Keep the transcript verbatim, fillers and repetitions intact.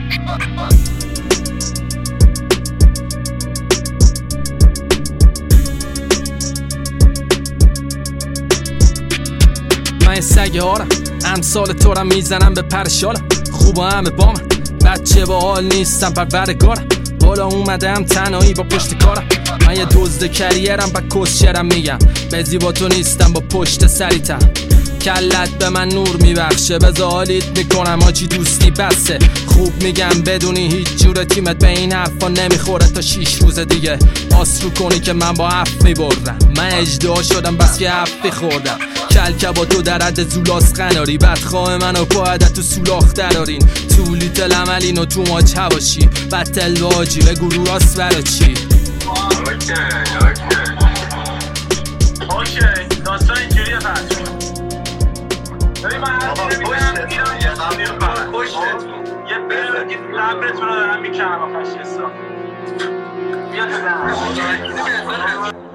من سگه هارم امثال تو را میزنم به پرشالم خوبا همه با من بچه با حال نیستم پروردگارم بالا اومدم تنهایی با پشت کارم من یه دزد کریرم با کسشرم میگم به زیبا تو نیستم با پشت سریتم کلت به من نور میبخشه بذار حالیت میکنم آجی دوستی بسه خوب میگم بدونی هیچ جور تیمت به این حرفا نمیخوره تا شیش روز دیگه آس رو کنی که من با هفت میبردم من اجدها شدم بس که هفت خوردم کلکه با تو در حد زولاس قناری بدخواه منو پایدت تو سولاخ درارین تولی تل عملین و تو ماچ هواشی بطل باجی به گروه راست برا چی اوکی اوکی اوکی داستان اینجوریه پس ببین من هر چیزی میگم میرم یه قبلیون برم پشتت یه بیرم یه لبرتون رو دارم میکنم با فشیستا بیا تو